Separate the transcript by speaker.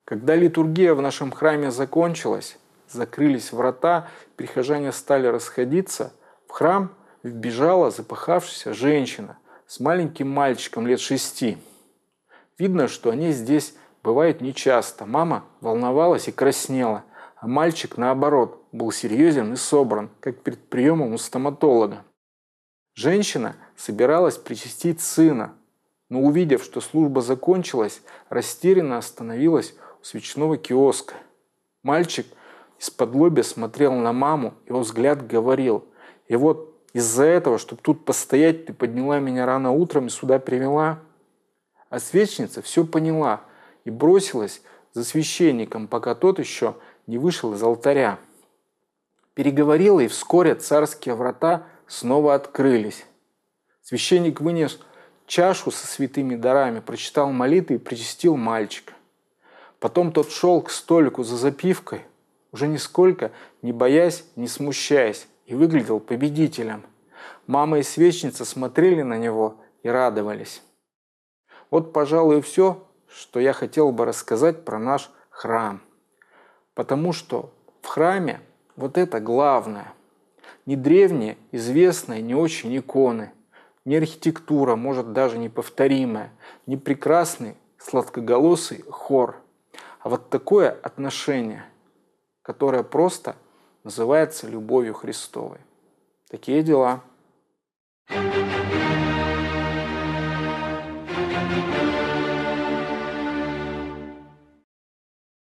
Speaker 1: Когда литургия в нашем храме закончилась, закрылись врата, прихожане стали расходиться, в храм вбежала запыхавшаяся женщина с маленьким мальчиком лет 6. Видно, что они здесь бывают нечасто. Мама волновалась и краснела, а мальчик, наоборот, был серьезен и собран, как перед приемом у стоматолога. Женщина собиралась причастить сына, но, увидев, что служба закончилась, растерянно остановилась у свечного киоска. Мальчик из-под-лобья смотрел на маму, его взгляд говорил: «И вот из-за этого, чтобы тут постоять, ты подняла меня рано утром и сюда привела». А свечница все поняла и бросилась за священником, пока тот еще не вышел из алтаря. Переговорила, и вскоре царские врата снова открылись. Священник вынес чашу со святыми дарами, прочитал молитвы и причастил мальчика. Потом тот шел к столику за запивкой, уже нисколько не боясь, не смущаясь, и выглядел победителем. Мама и свечница смотрели на него и радовались. Вот, пожалуй, и все, что я хотел бы рассказать про наш храм. Потому что в храме вот это главное. Не древние, известные, не очень иконы, не архитектура, может, даже неповторимая, не прекрасный, сладкоголосый хор, а вот такое отношение, которое просто называется любовью Христовой. Такие дела.